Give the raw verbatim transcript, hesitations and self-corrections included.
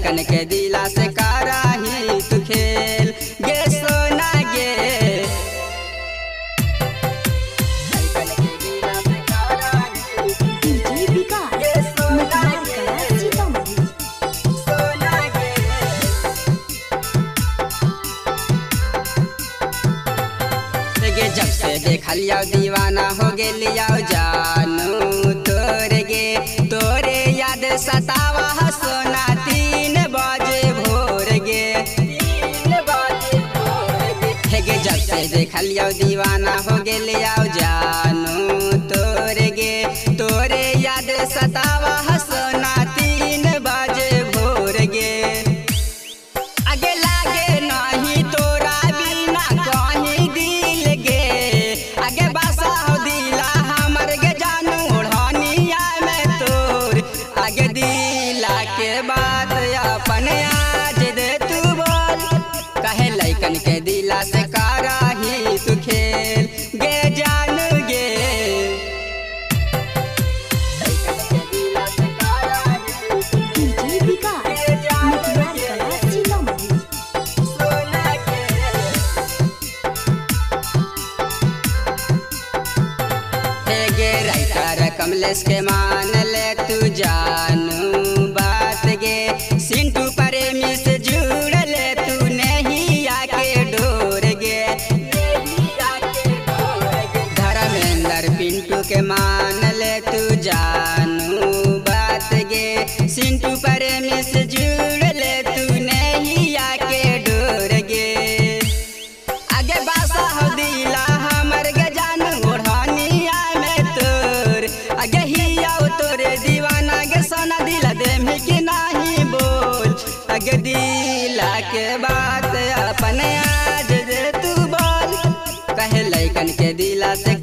लैकन के दिला से कराही तू खेल गे सोना गे लैकन के दिला से कराही डीजे विकास मतलब कला सीतामढ़ी सोना गे गे जब से देखलिया दीवाना हो गेलिया जानू तोरे गे तोरे याद सतावा सोना तीन बजे भोर गे तीन बजे भोर गे गे जब से देखलिया दीवाना हो गेलिया जानू तोरे गे तोरे याद सतावा सोना तीन बजे भोर गे आगे लागे नहीं तोरा बिना कहीं दिल गे आगे बसा हो दिला हमर गे जानू ओढ़निया में तोर आगे दिला के बात अपन आज दे तू बोल कहे लैकन के दिला से कराही तू खेल गे जानू गे लैकन के दिला से कराही डीजे विकास मतलब कला सीतामढ़ी सोना गे हे गे राइटर कमलेश के मान ले तू जानू बात गे सिंटू प्रेमी से जुड़ ले तू नहीं आके डोर गे धर्मेंद्र पिंटू के मान ले तू जानू बात गे सिंटू प्रेमी से जुड़ ले तू नहीं आके डोर गे आगे बासा हो दिला हमर गे जानू ओढ़निया में तोर आगे हिया तोरे दीवाना गे सोना दिला देमी कि नाही बोल आगे दिला के बात अपन आज दे तू बोल कहे लैकन के दिला से